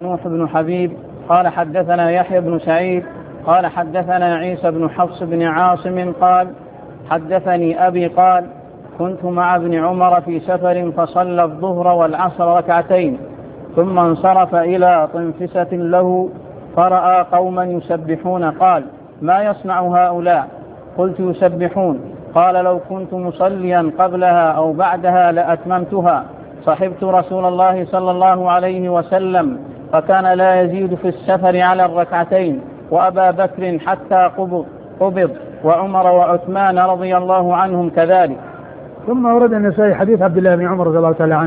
نوح بن حبيب قال حدثنا يحيى بن سعيد قال حدثنا عيسى بن حفص بن عاصم قال حدثني أبي قال كنت مع ابن عمر في سفر فصلى الظهر والعصر ركعتين ثم انصرف إلى طنفسة له فرأى قوما يسبحون قال ما يصنع هؤلاء؟ قلت يسبحون. قال لو كنت مصليا قبلها أو بعدها لأتممتها. صحبت رسول الله صلى الله عليه وسلم فكان لا يزيد في السفر على الركعتين وأبا بكر حتى قبض وعمر وعثمان رضي الله عنهم كذلك. ثم ورد النسائي حديث عبد الله بن عمر رضي الله تعالى عنه